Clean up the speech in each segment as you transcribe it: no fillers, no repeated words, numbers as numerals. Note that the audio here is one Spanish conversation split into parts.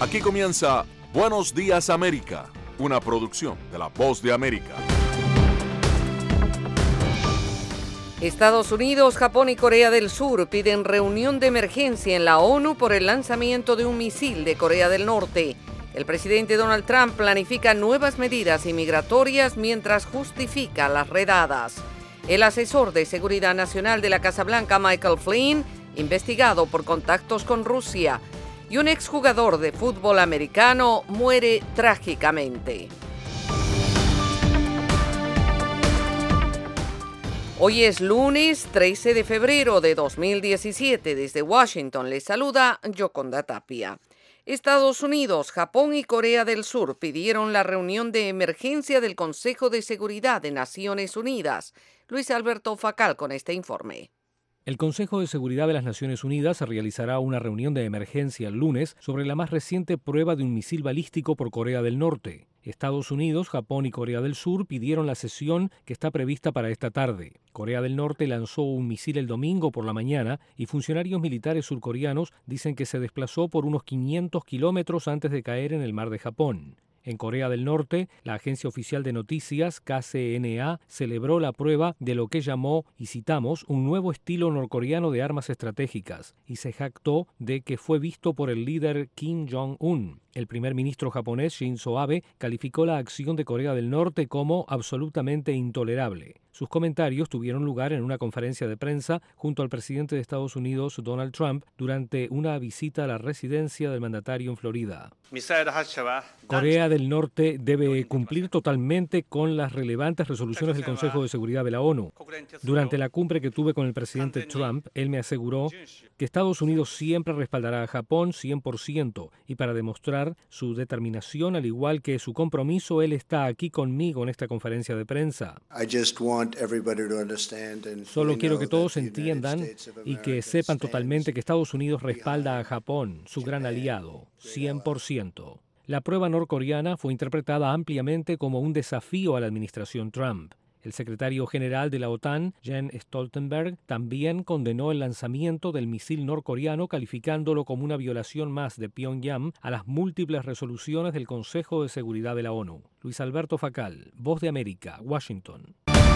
Aquí comienza Buenos Días América, una producción de La Voz de América. Estados Unidos, Japón y Corea del Sur piden reunión de emergencia en la ONU por el lanzamiento de un misil de Corea del Norte. El presidente Donald Trump planifica nuevas medidas inmigratorias mientras justifica las redadas. El asesor de Seguridad Nacional de la Casa Blanca, Michael Flynn, investigado por contactos con Rusia. Y un exjugador de fútbol americano muere trágicamente. Hoy es lunes 13 de febrero de 2017. Desde Washington les saluda Yoconda Tapia. Estados Unidos, Japón y Corea del Sur pidieron la reunión de emergencia del Consejo de Seguridad de Naciones Unidas. Luis Alberto Facal con este informe. El Consejo de Seguridad de las Naciones Unidas realizará una reunión de emergencia el lunes sobre la más reciente prueba de un misil balístico por Corea del Norte. Estados Unidos, Japón y Corea del Sur pidieron la sesión que está prevista para esta tarde. Corea del Norte lanzó un misil el domingo por la mañana y funcionarios militares surcoreanos dicen que se desplazó por unos 500 kilómetros antes de caer en el mar de Japón. En Corea del Norte, la agencia oficial de noticias KCNA celebró la prueba de lo que llamó, y citamos, un nuevo estilo norcoreano de armas estratégicas, y se jactó de que fue visto por el líder Kim Jong-un. El primer ministro japonés Shinzo Abe calificó la acción de Corea del Norte como absolutamente intolerable. Sus comentarios tuvieron lugar en una conferencia de prensa junto al presidente de Estados Unidos, Donald Trump, durante una visita a la residencia del mandatario en Florida. Corea del Norte debe cumplir totalmente con las relevantes resoluciones del Consejo de Seguridad de la ONU. Durante la cumbre que tuve con el presidente Trump, él me aseguró que Estados Unidos siempre respaldará a Japón 100% y para demostrar su determinación, al igual que su compromiso, él está aquí conmigo en esta conferencia de prensa. Solo quiero que todos entiendan y que sepan totalmente que Estados Unidos respalda a Japón, su gran aliado, 100%. La prueba norcoreana fue interpretada ampliamente como un desafío a la administración Trump. El secretario general de la OTAN, Jens Stoltenberg, también condenó el lanzamiento del misil norcoreano, calificándolo como una violación más de Pyongyang a las múltiples resoluciones del Consejo de Seguridad de la ONU. Luis Alberto Facal, Voz de América, Washington.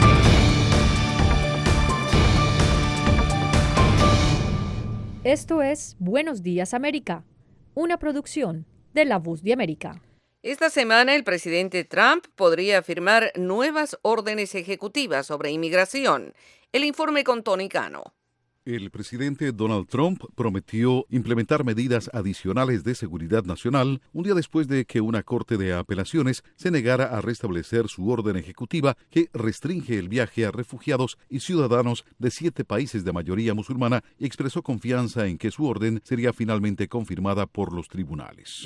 Esto es Buenos Días América, una producción de La Voz de América. Esta semana el presidente Trump podría firmar nuevas órdenes ejecutivas sobre inmigración. El informe con Tony Cano. El presidente Donald Trump prometió implementar medidas adicionales de seguridad nacional un día después de que una corte de apelaciones se negara a restablecer su orden ejecutiva que restringe el viaje a refugiados y ciudadanos de 7 países de mayoría musulmana y expresó confianza en que su orden sería finalmente confirmada por los tribunales.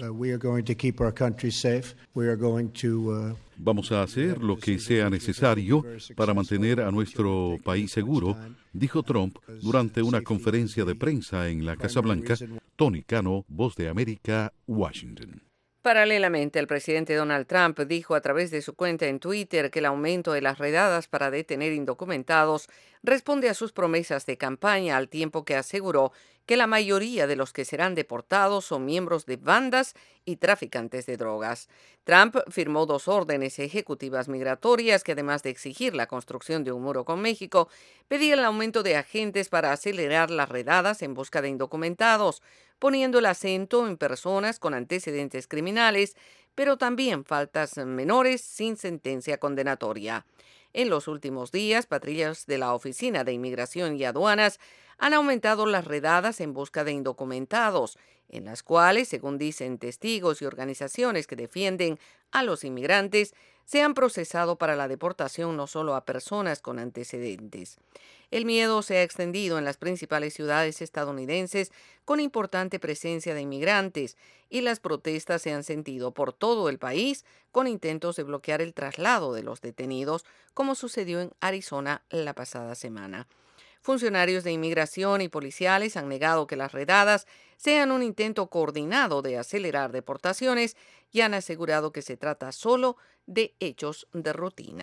Vamos a hacer lo que sea necesario para mantener a nuestro país seguro, dijo Trump durante una conferencia de prensa en la Casa Blanca. Tony Cano, Voz de América, Washington. Paralelamente, el presidente Donald Trump dijo a través de su cuenta en Twitter que el aumento de las redadas para detener indocumentados responde a sus promesas de campaña, al tiempo que aseguró que la mayoría de los que serán deportados son miembros de bandas y traficantes de drogas. Trump firmó 2 órdenes ejecutivas migratorias que, además de exigir la construcción de un muro con México, pedían el aumento de agentes para acelerar las redadas en busca de indocumentados, poniendo el acento en personas con antecedentes criminales, pero también faltas menores sin sentencia condenatoria. En los últimos días, patrullas de la Oficina de Inmigración y Aduanas han aumentado las redadas en busca de indocumentados, en las cuales, según dicen testigos y organizaciones que defienden a los inmigrantes, se han procesado para la deportación no solo a personas con antecedentes. El miedo se ha extendido en las principales ciudades estadounidenses con importante presencia de inmigrantes y las protestas se han sentido por todo el país con intentos de bloquear el traslado de los detenidos, como sucedió en Arizona la pasada semana. Funcionarios de inmigración y policiales han negado que las redadas sean un intento coordinado de acelerar deportaciones y han asegurado que se trata solo de hechos de rutina.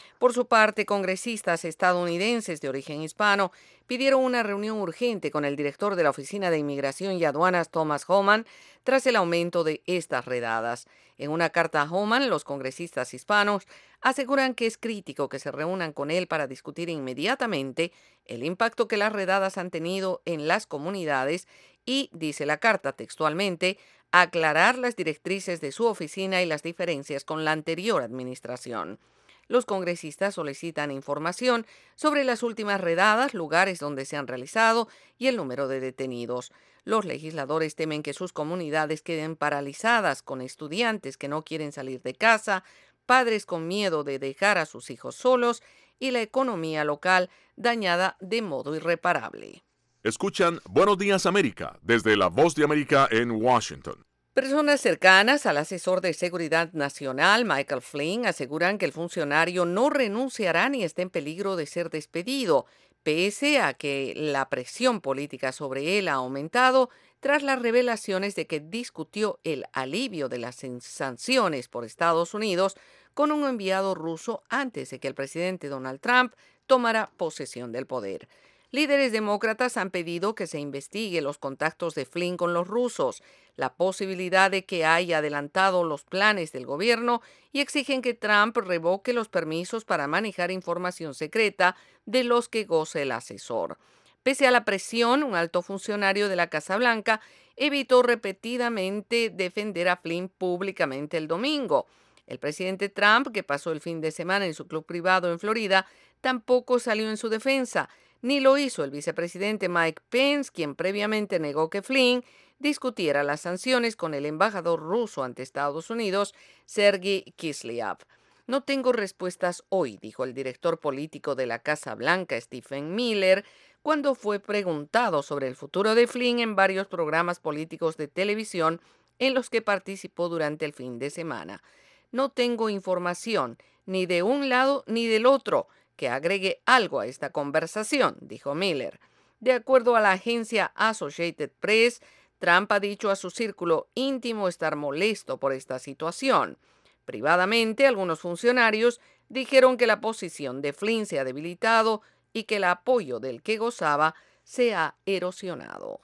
Por su parte, congresistas estadounidenses de origen hispano pidieron una reunión urgente con el director de la Oficina de Inmigración y Aduanas, Thomas Homan, tras el aumento de estas redadas. En una carta a Homan, los congresistas hispanos aseguran que es crítico que se reúnan con él para discutir inmediatamente el impacto que las redadas han tenido en las comunidades y, dice la carta textualmente, aclarar las directrices de su oficina y las diferencias con la anterior administración. Los congresistas solicitan información sobre las últimas redadas, lugares donde se han realizado y el número de detenidos. Los legisladores temen que sus comunidades queden paralizadas con estudiantes que no quieren salir de casa, padres con miedo de dejar a sus hijos solos y la economía local dañada de modo irreparable. Escuchan Buenos Días América desde La Voz de América en Washington. Personas cercanas al asesor de Seguridad Nacional, Michael Flynn, aseguran que el funcionario no renunciará ni está en peligro de ser despedido, pese a que la presión política sobre él ha aumentado tras las revelaciones de que discutió el alivio de las sanciones por Estados Unidos con un enviado ruso antes de que el presidente Donald Trump tomara posesión del poder. Líderes demócratas han pedido que se investigue los contactos de Flynn con los rusos, la posibilidad de que haya adelantado los planes del gobierno y exigen que Trump revoque los permisos para manejar información secreta de los que goce el asesor. Pese a la presión, un alto funcionario de la Casa Blanca evitó repetidamente defender a Flynn públicamente el domingo. El presidente Trump, que pasó el fin de semana en su club privado en Florida, tampoco salió en su defensa. Ni lo hizo el vicepresidente Mike Pence, quien previamente negó que Flynn discutiera las sanciones con el embajador ruso ante Estados Unidos, Sergei Kislyak. No tengo respuestas hoy, dijo el director político de la Casa Blanca, Stephen Miller, cuando fue preguntado sobre el futuro de Flynn en varios programas políticos de televisión en los que participó durante el fin de semana. No tengo información, ni de un lado ni del otro, que agregue algo a esta conversación, dijo Miller. De acuerdo a la agencia Associated Press, Trump ha dicho a su círculo íntimo estar molesto por esta situación. Privadamente, algunos funcionarios dijeron que la posición de Flynn se ha debilitado y que el apoyo del que gozaba se ha erosionado.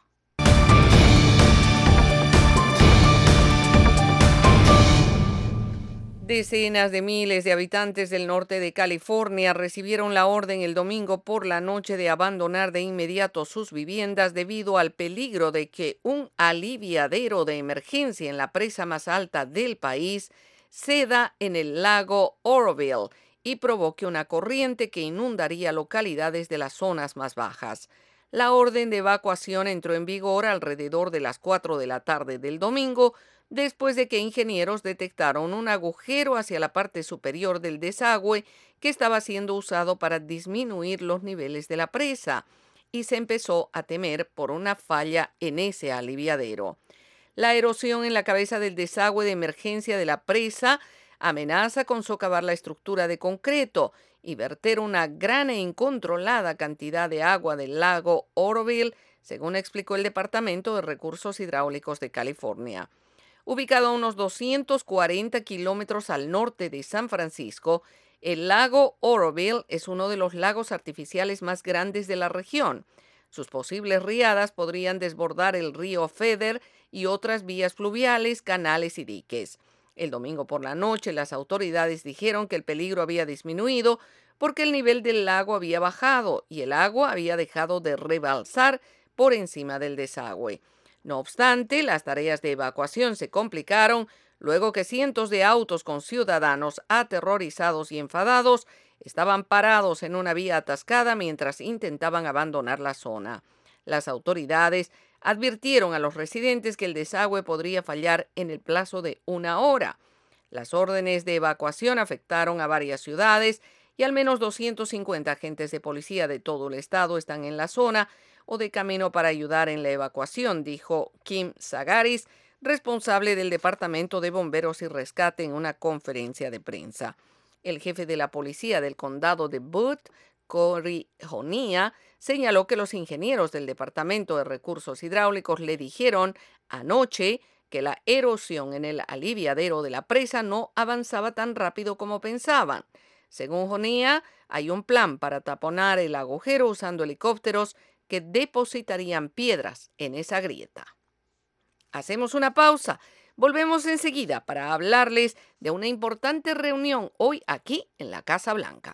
Decenas de miles de habitantes del norte de California recibieron la orden el domingo por la noche de abandonar de inmediato sus viviendas debido al peligro de que un aliviadero de emergencia en la presa más alta del país ceda en el lago Oroville y provoque una corriente que inundaría localidades de las zonas más bajas. La orden de evacuación entró en vigor alrededor de las 4 de la tarde del domingo, después de que ingenieros detectaron un agujero hacia la parte superior del desagüe que estaba siendo usado para disminuir los niveles de la presa, y se empezó a temer por una falla en ese aliviadero. La erosión en la cabeza del desagüe de emergencia de la presa amenaza con socavar la estructura de concreto y verter una gran e incontrolada cantidad de agua del lago Oroville, según explicó el Departamento de Recursos Hidráulicos de California. Ubicado a unos 240 kilómetros al norte de San Francisco, el lago Oroville es uno de los lagos artificiales más grandes de la región. Sus posibles riadas podrían desbordar el río Feather y otras vías fluviales, canales y diques. El domingo por la noche, las autoridades dijeron que el peligro había disminuido porque el nivel del lago había bajado y el agua había dejado de rebalsar por encima del desagüe. No obstante, las tareas de evacuación se complicaron luego que cientos de autos con ciudadanos aterrorizados y enfadados estaban parados en una vía atascada mientras intentaban abandonar la zona. Las autoridades advirtieron a los residentes que el desagüe podría fallar en el plazo de 1 hora. Las órdenes de evacuación afectaron a varias ciudades y al menos 250 agentes de policía de todo el estado están en la zona o de camino para ayudar en la evacuación, dijo Kim Zagaris, responsable del Departamento de Bomberos y Rescate, en una conferencia de prensa. El jefe de la policía del condado de Butte, Corey Honea, señaló que los ingenieros del Departamento de Recursos Hidráulicos le dijeron anoche que la erosión en el aliviadero de la presa no avanzaba tan rápido como pensaban. Según Jonia, hay un plan para taponar el agujero usando helicópteros que depositarían piedras en esa grieta. Hacemos una pausa. Volvemos enseguida para hablarles de una importante reunión hoy aquí en la Casa Blanca.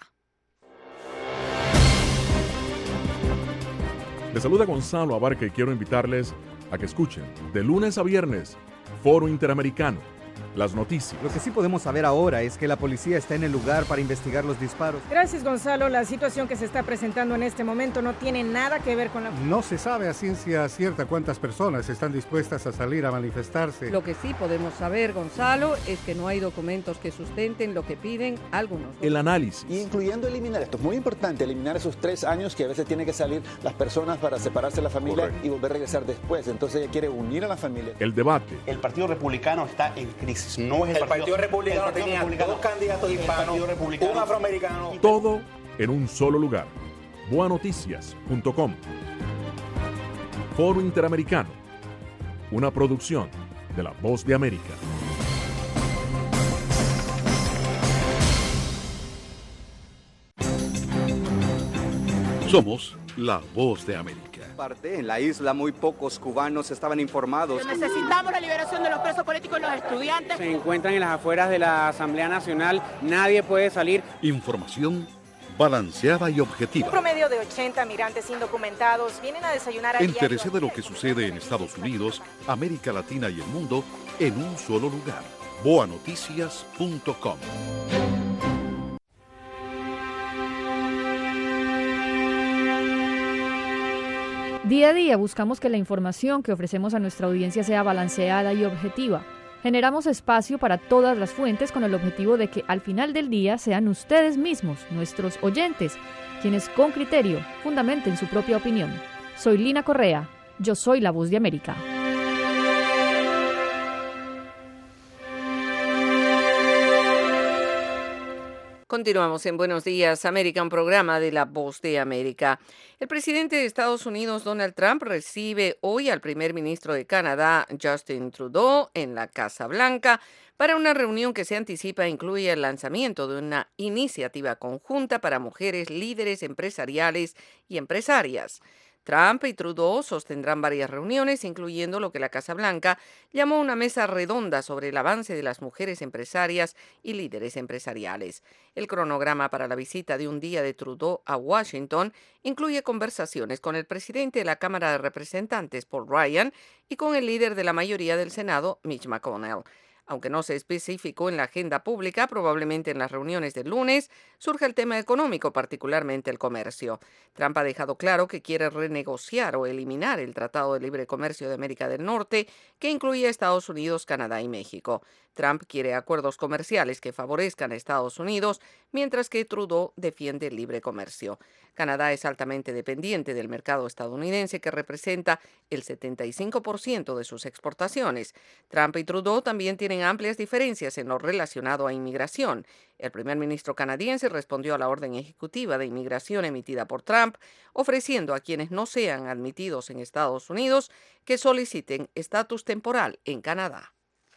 Les saluda Gonzalo Abarca y quiero invitarles a que escuchen de lunes a viernes Foro Interamericano, las noticias. Lo que sí podemos saber ahora es que la policía está en el lugar para investigar los disparos. Gracias, Gonzalo. La situación que se está presentando en este momento no tiene nada que ver con la... No se sabe a ciencia cierta cuántas personas están dispuestas a salir a manifestarse. Lo que sí podemos saber, Gonzalo, es que no hay documentos que sustenten lo que piden algunos. El análisis. Incluyendo eliminar, esto es muy importante, eliminar esos 3 años que a veces tienen que salir las personas para separarse de la familia. Correcto. Y volver a regresar después. Entonces ella quiere unir a la familia. El debate. El Partido Republicano está en crisis. No es el Partido Republicano tenía 2 candidatos hispanos, un afroamericano. Todo en un solo lugar. Boanoticias.com. Foro Interamericano. Una producción de La Voz de América. Somos La Voz de América. En la isla muy pocos cubanos estaban informados. Necesitamos la liberación de los presos políticos y los estudiantes. Se encuentran en las afueras de la Asamblea Nacional, nadie puede salir. Información balanceada y objetiva. Un promedio de 80 migrantes indocumentados vienen a desayunar a diario. Entérese de lo que sucede en Estados Unidos, América Latina y el mundo en un solo lugar. Boanoticias.com. Día a día buscamos que la información que ofrecemos a nuestra audiencia sea balanceada y objetiva. Generamos espacio para todas las fuentes con el objetivo de que al final del día sean ustedes mismos, nuestros oyentes, quienes con criterio fundamenten su propia opinión. Soy Lina Correa, yo soy La Voz de América. Continuamos en Buenos Días, América, un programa de La Voz de América. El presidente de Estados Unidos, Donald Trump, recibe hoy al primer ministro de Canadá, Justin Trudeau, en la Casa Blanca para una reunión que se anticipa incluye el lanzamiento de una iniciativa conjunta para mujeres líderes empresariales y empresarias. Trump y Trudeau sostendrán varias reuniones, incluyendo lo que la Casa Blanca llamó una mesa redonda sobre el avance de las mujeres empresarias y líderes empresariales. El cronograma para la visita de un día de Trudeau a Washington incluye conversaciones con el presidente de la Cámara de Representantes, Paul Ryan, y con el líder de la mayoría del Senado, Mitch McConnell. Aunque no se especificó en la agenda pública, probablemente en las reuniones del lunes, surge el tema económico, particularmente el comercio. Trump ha dejado claro que quiere renegociar o eliminar el Tratado de Libre Comercio de América del Norte, que incluye a Estados Unidos, Canadá y México. Trump quiere acuerdos comerciales que favorezcan a Estados Unidos, mientras que Trudeau defiende el libre comercio. Canadá es altamente dependiente del mercado estadounidense, que representa el 75% de sus exportaciones. Trump y Trudeau también tienen amplias diferencias en lo relacionado a inmigración. El primer ministro canadiense respondió a la orden ejecutiva de inmigración emitida por Trump, ofreciendo a quienes no sean admitidos en Estados Unidos que soliciten estatus temporal en Canadá.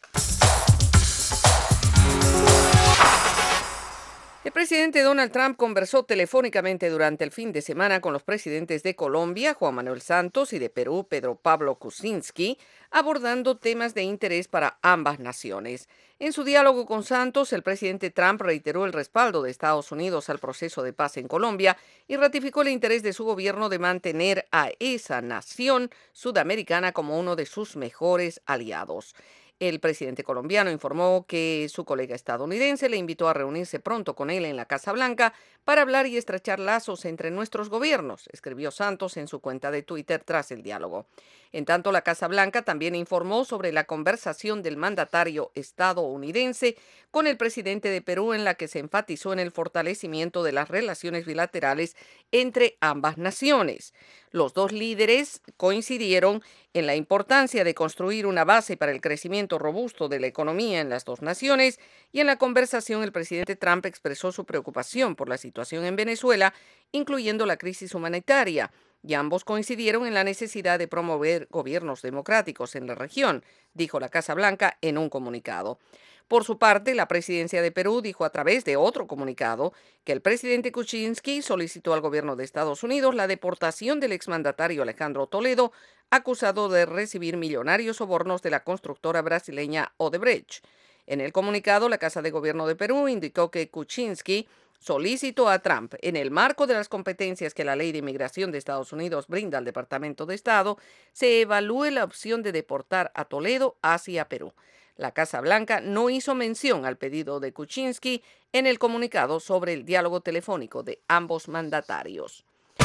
El presidente Donald Trump conversó telefónicamente durante el fin de semana con los presidentes de Colombia, Juan Manuel Santos, y de Perú, Pedro Pablo Kuczynski, abordando temas de interés para ambas naciones. En su diálogo con Santos, el presidente Trump reiteró el respaldo de Estados Unidos al proceso de paz en Colombia y ratificó el interés de su gobierno de mantener a esa nación sudamericana como uno de sus mejores aliados. El presidente colombiano informó que su colega estadounidense le invitó a reunirse pronto con él en la Casa Blanca para hablar y estrechar lazos entre nuestros gobiernos, escribió Santos en su cuenta de Twitter tras el diálogo. En tanto, la Casa Blanca también informó sobre la conversación del mandatario estadounidense con el presidente de Perú, en la que se enfatizó en el fortalecimiento de las relaciones bilaterales entre ambas naciones. Los dos líderes coincidieron en la importancia de construir una base para el crecimiento robusto de la economía en las dos naciones, y en la conversación el presidente Trump expresó su preocupación por la situación en Venezuela, incluyendo la crisis humanitaria, y ambos coincidieron en la necesidad de promover gobiernos democráticos en la región, dijo la Casa Blanca en un comunicado. Por su parte, la presidencia de Perú dijo a través de otro comunicado que el presidente Kuczynski solicitó al gobierno de Estados Unidos la deportación del exmandatario Alejandro Toledo, acusado de recibir millonarios sobornos de la constructora brasileña Odebrecht. En el comunicado, la Casa de Gobierno de Perú indicó que Kuczynski solicitó a Trump, en el marco de las competencias que la Ley de Inmigración de Estados Unidos brinda al Departamento de Estado, se evalúe la opción de deportar a Toledo hacia Perú. La Casa Blanca no hizo mención al pedido de Kuczynski en el comunicado sobre el diálogo telefónico de ambos mandatarios.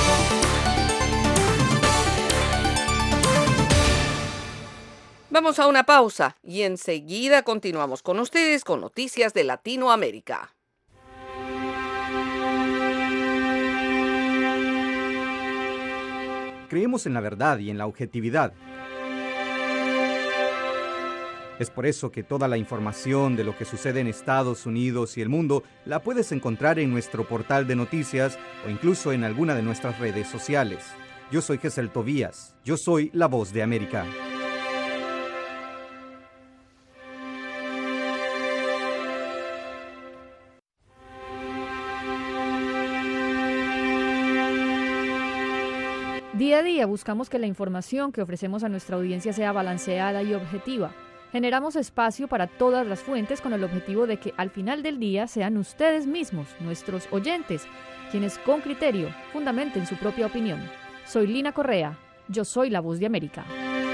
Vamos a una pausa y enseguida continuamos con ustedes con noticias de Latinoamérica. Creemos en la verdad y en la objetividad. Es por eso que toda la información de lo que sucede en Estados Unidos y el mundo la puedes encontrar en nuestro portal de noticias o incluso en alguna de nuestras redes sociales. Yo soy Gesell Tobías. Yo soy la Voz de América. Día a día buscamos que la información que ofrecemos a nuestra audiencia sea balanceada y objetiva. Generamos espacio para todas las fuentes con el objetivo de que al final del día sean ustedes mismos, nuestros oyentes, quienes con criterio fundamenten su propia opinión. Soy Lina Correa. Yo soy la Voz de América.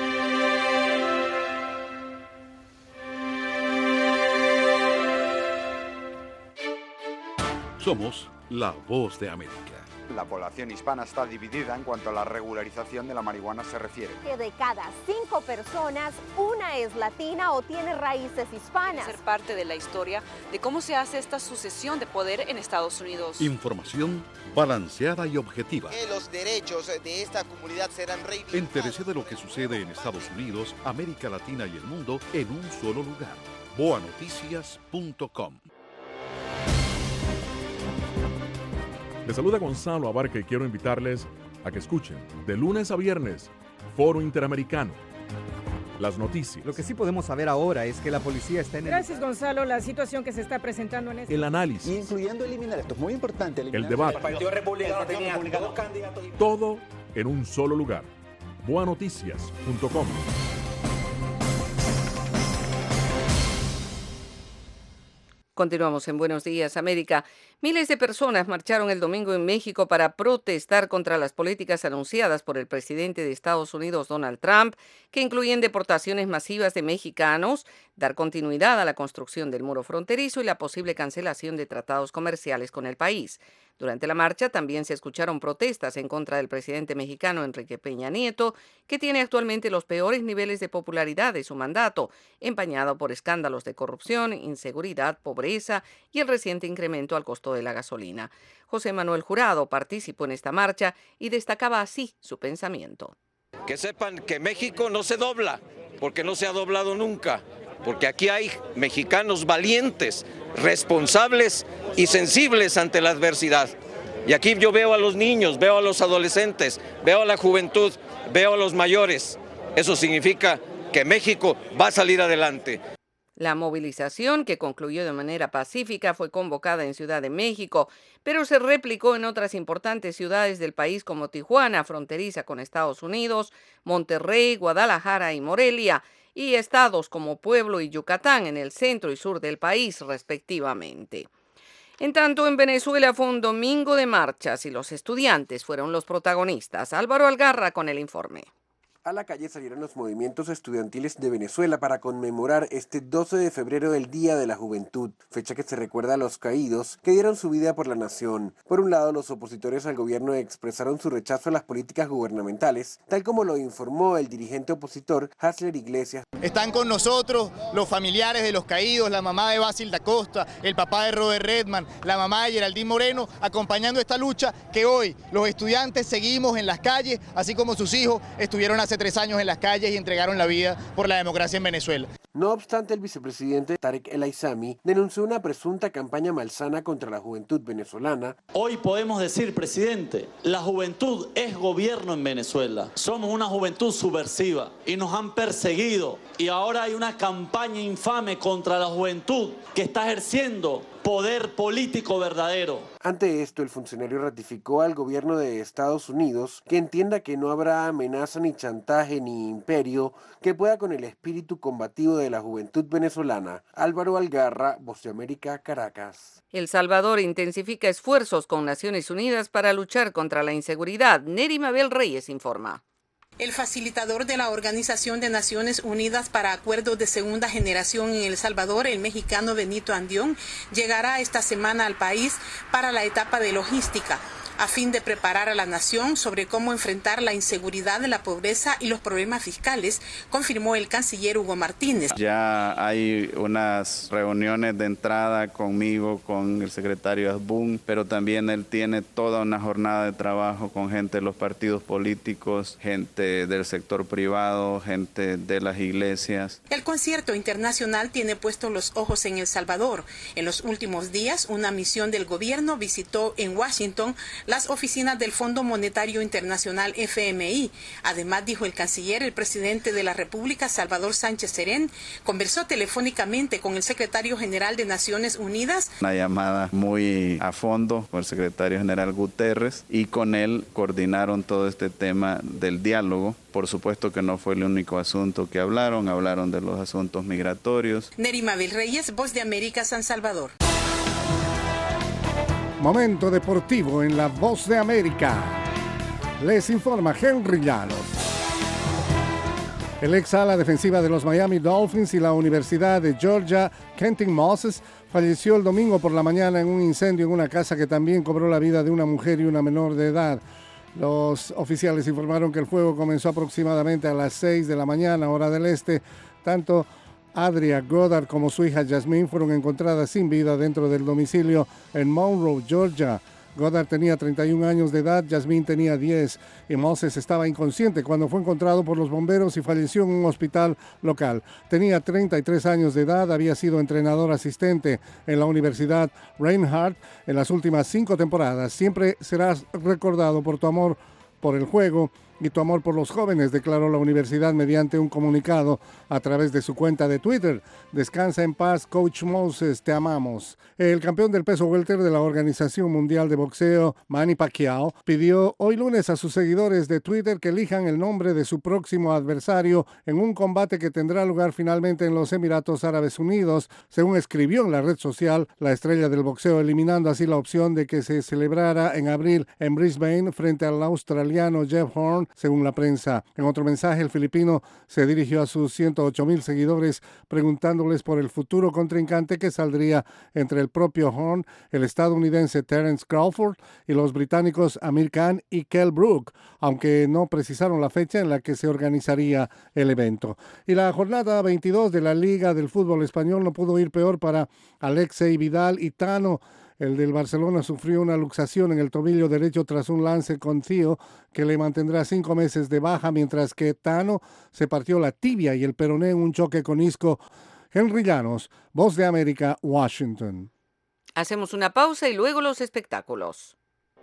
Somos la Voz de América. La población hispana está dividida en cuanto a la regularización de la marihuana se refiere. Que de cada 5 personas, una es latina o tiene raíces hispanas. Ser parte de la historia de cómo se hace esta sucesión de poder en Estados Unidos. Información balanceada y objetiva. Que los derechos de esta comunidad serán reivindicados. Entérese de lo que sucede en Estados Unidos, América Latina y el mundo en un solo lugar. boanoticias.com. Les saluda Gonzalo Abarca y quiero invitarles a que escuchen de lunes a viernes Foro Interamericano. Las noticias. Lo que sí podemos saber ahora es que la policía está en el... Gracias, Gonzalo. La situación que se está presentando en este... El análisis. Incluyendo eliminar, esto es muy importante. El debate. El Partido Republicano tenía 2 candidatos. Todo en un solo lugar. boanoticias.com. Continuamos en Buenos Días, América. Miles de personas marcharon el domingo en México para protestar contra las políticas anunciadas por el presidente de Estados Unidos, Donald Trump, que incluyen deportaciones masivas de mexicanos, dar continuidad a la construcción del muro fronterizo y la posible cancelación de tratados comerciales con el país. Durante la marcha también se escucharon protestas en contra del presidente mexicano Enrique Peña Nieto, que tiene actualmente los peores niveles de popularidad de su mandato, empañado por escándalos de corrupción, inseguridad, pobreza y el reciente incremento al costo de la gasolina. José Manuel Jurado participó en esta marcha y destacaba así su pensamiento. Que sepan que México no se dobla, porque no se ha doblado nunca, porque aquí hay mexicanos valientes, responsables y sensibles ante la adversidad. Y aquí yo veo a los niños, veo a los adolescentes, veo a la juventud, veo a los mayores. Eso significa que México va a salir adelante. La movilización, que concluyó de manera pacífica, fue convocada en Ciudad de México, pero se replicó en otras importantes ciudades del país como Tijuana, fronteriza con Estados Unidos, Monterrey, Guadalajara y Morelia, y estados como Puebla y Yucatán en el centro y sur del país, respectivamente. En tanto, en Venezuela fue un domingo de marchas y los estudiantes fueron los protagonistas. Álvaro Algarra con el informe. A la calle salieron los movimientos estudiantiles de Venezuela para conmemorar este 12 de febrero el Día de la Juventud, fecha que se recuerda a los caídos que dieron su vida por la nación. Por un lado, los opositores al gobierno expresaron su rechazo a las políticas gubernamentales, tal como lo informó el dirigente opositor Hasler Iglesias. Están con nosotros los familiares de los caídos, la mamá de Basil da Costa, el papá de Robert Redman, la mamá de Geraldine Moreno, acompañando esta lucha que hoy los estudiantes seguimos en las calles, así como sus hijos estuvieron hace 3 años en las calles y entregaron la vida por la democracia en Venezuela. No obstante, el vicepresidente Tarek El Aissami denunció una presunta campaña malsana contra la juventud venezolana. Hoy podemos decir, presidente, la juventud es gobierno en Venezuela. Somos una juventud subversiva y nos han perseguido. Y ahora hay una campaña infame contra la juventud que está ejerciendo poder político verdadero. Ante esto, el funcionario ratificó al gobierno de Estados Unidos que entienda que no habrá amenaza ni chantaje ni imperio que pueda con el espíritu combativo de la juventud venezolana. Álvaro Algarra, Voz de América, Caracas. El Salvador intensifica esfuerzos con Naciones Unidas para luchar contra la inseguridad. Neri Mabel Reyes informa. El facilitador de la Organización de Naciones Unidas para Acuerdos de Segunda Generación en El Salvador, el mexicano Benito Andión, llegará esta semana al país para la etapa de logística, a fin de preparar a la nación sobre cómo enfrentar la inseguridad, la pobreza y los problemas fiscales, confirmó el canciller Hugo Martínez. Ya hay unas reuniones de entrada conmigo, con el secretario Asbun, pero también él tiene toda una jornada de trabajo con gente de los partidos políticos, gente del sector privado, gente de las iglesias. El concierto internacional tiene puestos los ojos en El Salvador. En los últimos días, una misión del gobierno visitó en Washington las oficinas del Fondo Monetario Internacional FMI. Además, dijo el canciller, el presidente de la República, Salvador Sánchez Serén, conversó telefónicamente con el secretario general de Naciones Unidas. Una llamada muy a fondo con el secretario general Guterres y con él coordinaron todo este tema del diálogo. Por supuesto que no fue el único asunto que hablaron de los asuntos migratorios. Neri Mabel Reyes, Voz de América, San Salvador. Momento deportivo en La Voz de América. Les informa Henry Llanos. El ex ala defensiva de los Miami Dolphins y la Universidad de Georgia, Kenton Moses, falleció el domingo por la mañana en un incendio en una casa que también cobró la vida de una mujer y una menor de edad. Los oficiales informaron que el fuego comenzó aproximadamente a las 6 de la mañana, hora del este. Tanto Adria Goddard como su hija Jasmine fueron encontradas sin vida dentro del domicilio en Monroe, Georgia. Goddard tenía 31 años de edad, Jasmine tenía 10 y Moses estaba inconsciente cuando fue encontrado por los bomberos y falleció en un hospital local. Tenía 33 años de edad, había sido entrenador asistente en la Universidad Reinhardt en las últimas 5 temporadas. Siempre serás recordado por tu amor por el juego y tu amor por los jóvenes, declaró la universidad mediante un comunicado a través de su cuenta de Twitter. Descansa en paz, Coach Moses, te amamos. El campeón del peso welter de la Organización Mundial de Boxeo, Manny Pacquiao, pidió hoy lunes a sus seguidores de Twitter que elijan el nombre de su próximo adversario en un combate que tendrá lugar finalmente en los Emiratos Árabes Unidos, según escribió en la red social la estrella del boxeo, eliminando así la opción de que se celebrara en abril en Brisbane frente al australiano Jeff Horn, según la prensa. En otro mensaje, el filipino se dirigió a sus 108,000 seguidores preguntándoles por el futuro contrincante que saldría entre el propio Horn, el estadounidense Terence Crawford y los británicos Amir Khan y Kell Brook, aunque no precisaron la fecha en la que se organizaría el evento. Y la jornada 22 de la Liga del Fútbol Español no pudo ir peor para Alexei Vidal y Tano. El del Barcelona sufrió una luxación en el tobillo derecho tras un lance con Cío que le mantendrá 5 meses de baja, mientras que Tano se partió la tibia y el peroné en un choque con Isco. Henry Llanos, Voz de América, Washington. Hacemos una pausa y luego los espectáculos.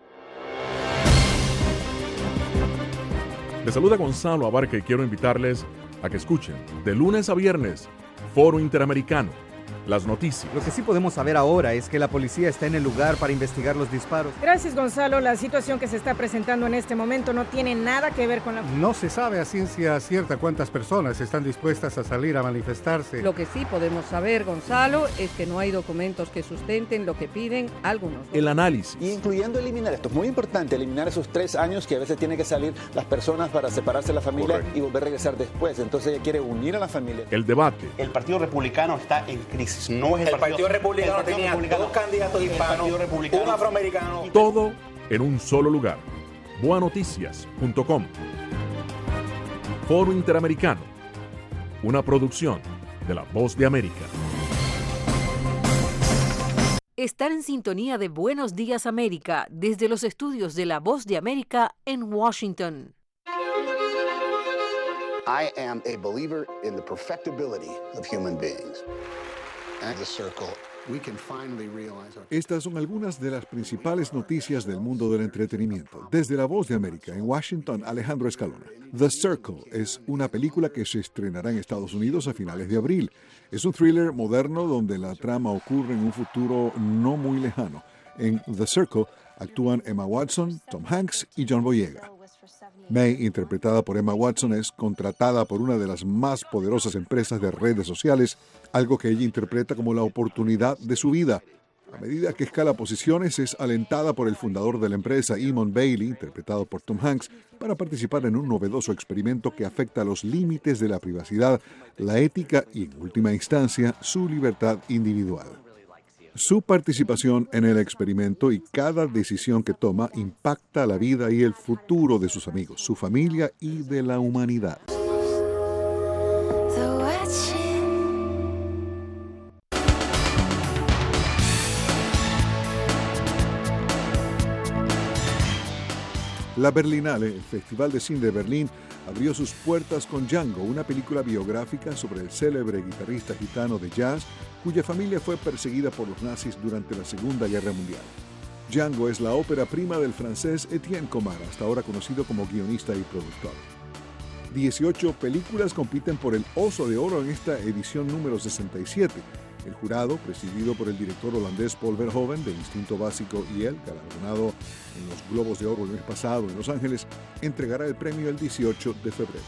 Les saluda Gonzalo Abarca y quiero invitarles a que escuchen de lunes a viernes Foro Interamericano. Las noticias. Lo que sí podemos saber ahora es que la policía está en el lugar para investigar los disparos. Gracias, Gonzalo. La situación que se está presentando en este momento no tiene nada que ver con la... No se sabe a ciencia cierta cuántas personas están dispuestas a salir a manifestarse. Lo que sí podemos saber, Gonzalo, es que no hay documentos que sustenten lo que piden algunos. El análisis. Y incluyendo eliminar, esto es muy importante, eliminar esos 3 años que a veces tienen que salir las personas para separarse de la familia. Correcto. Y volver a regresar después. Entonces ella quiere unir a la familia. El debate. El Partido Republicano está en crisis. No es el Partido Republicano tenía 2 candidatos hispanos, un afroamericano. Todo en un solo lugar. Boanoticias.com. Foro Interamericano. Una producción de La Voz de América. Están en sintonía de Buenos Días América desde los estudios de La Voz de América en Washington. I am a believer in the perfectibility of human beings. And the circle, we can finally realize our... Estas son algunas de las principales noticias del mundo del entretenimiento. Desde La Voz de América, en Washington, Alejandro Escalona. The Circle es una película que se estrenará en Estados Unidos a finales de abril. Es un thriller moderno donde la trama ocurre en un futuro no muy lejano. En The Circle actúan Emma Watson, Tom Hanks y John Boyega. May, interpretada por Emma Watson, es contratada por una de las más poderosas empresas de redes sociales, algo que ella interpreta como la oportunidad de su vida. A medida que escala posiciones, es alentada por el fundador de la empresa, Eamon Bailey, interpretado por Tom Hanks, para participar en un novedoso experimento que afecta los límites de la privacidad, la ética y, en última instancia, su libertad individual. Su participación en el experimento y cada decisión que toma impacta la vida y el futuro de sus amigos, su familia y de la humanidad. La Berlinale, el Festival de Cine de Berlín, abrió sus puertas con Django, una película biográfica sobre el célebre guitarrista gitano de jazz, cuya familia fue perseguida por los nazis durante la Segunda Guerra Mundial. Django es la ópera prima del francés Etienne Comar, hasta ahora conocido como guionista y productor. 18 películas compiten por el Oso de Oro en esta edición número 67. El jurado, presidido por el director holandés Paul Verhoeven de Instinto Básico y él, galardonado en los Globos de Oro el mes pasado en Los Ángeles, entregará el premio el 18 de febrero.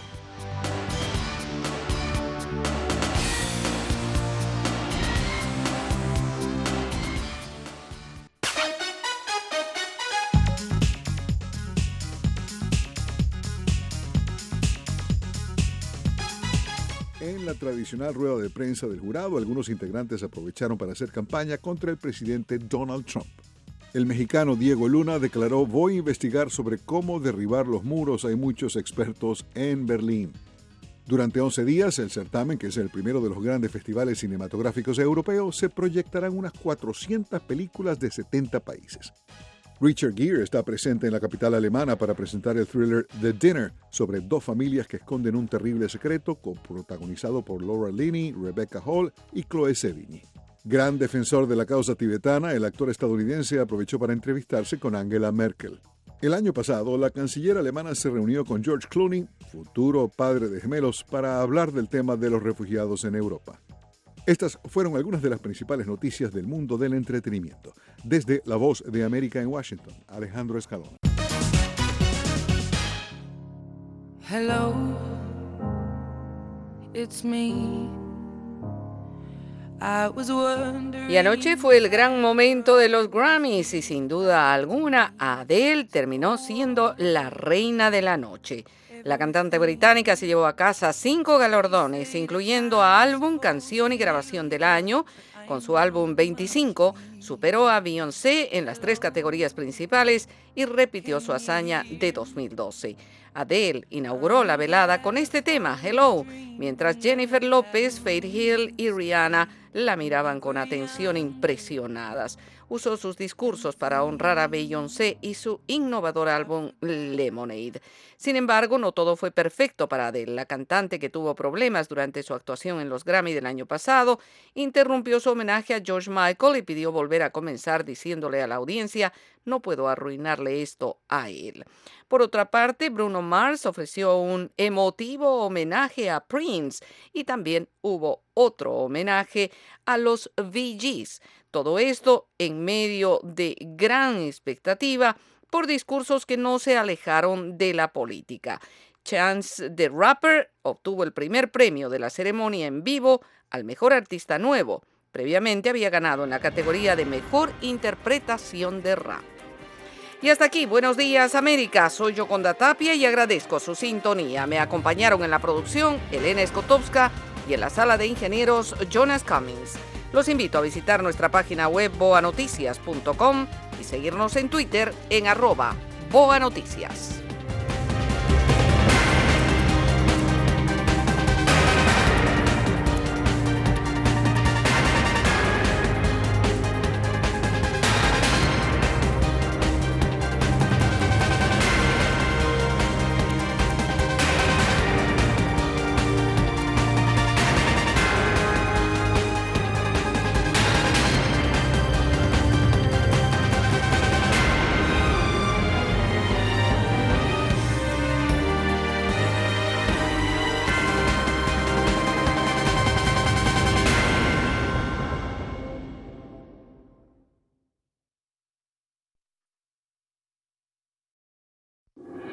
En la tradicional rueda de prensa del jurado, algunos integrantes aprovecharon para hacer campaña contra el presidente Donald Trump. El mexicano Diego Luna declaró: voy a investigar sobre cómo derribar los muros, hay muchos expertos en Berlín. Durante 11 días, el certamen, que es el primero de los grandes festivales cinematográficos europeos, se proyectarán unas 400 películas de 70 países. Richard Gere está presente en la capital alemana para presentar el thriller The Dinner, sobre dos familias que esconden un terrible secreto, protagonizado por Laura Linney, Rebecca Hall y Chloe Sevigny. Gran defensor de la causa tibetana, el actor estadounidense aprovechó para entrevistarse con Angela Merkel. El año pasado, la canciller alemana se reunió con George Clooney, futuro padre de gemelos, para hablar del tema de los refugiados en Europa. Estas fueron algunas de las principales noticias del mundo del entretenimiento. Desde La Voz de América en Washington, Alejandro Escalona. Hello, it's me. Y anoche fue el gran momento de los Grammys y sin duda alguna Adele terminó siendo la reina de la noche. La cantante británica se llevó a casa 5 galardones, incluyendo a álbum, canción y grabación del año. Con su álbum 25, superó a Beyoncé en las 3 categorías principales y repitió su hazaña de 2012. Adele inauguró la velada con este tema, Hello, mientras Jennifer López, Faith Hill y Rihanna la miraban con atención impresionadas. Usó sus discursos para honrar a Beyoncé y su innovador álbum Lemonade. Sin embargo, no todo fue perfecto para Adele. La cantante, que tuvo problemas durante su actuación en los Grammy del año pasado, interrumpió su homenaje a George Michael y pidió volver a comenzar diciéndole a la audiencia: no puedo arruinarle esto a él. Por otra parte, Bruno Mars ofreció un emotivo homenaje a Prince y también hubo otro homenaje a los Bee Gees. Todo esto en medio de gran expectativa por discursos que no se alejaron de la política. Chance the Rapper obtuvo el primer premio de la ceremonia en vivo al mejor artista nuevo. Previamente había ganado en la categoría de mejor interpretación de rap. Y hasta aquí, Buenos Días América, soy Yoconda Tapia y agradezco su sintonía. Me acompañaron en la producción Elena Skotowska y en la sala de ingenieros Jonas Cummings. Los invito a visitar nuestra página web boanoticias.com y seguirnos en Twitter en @boanoticias.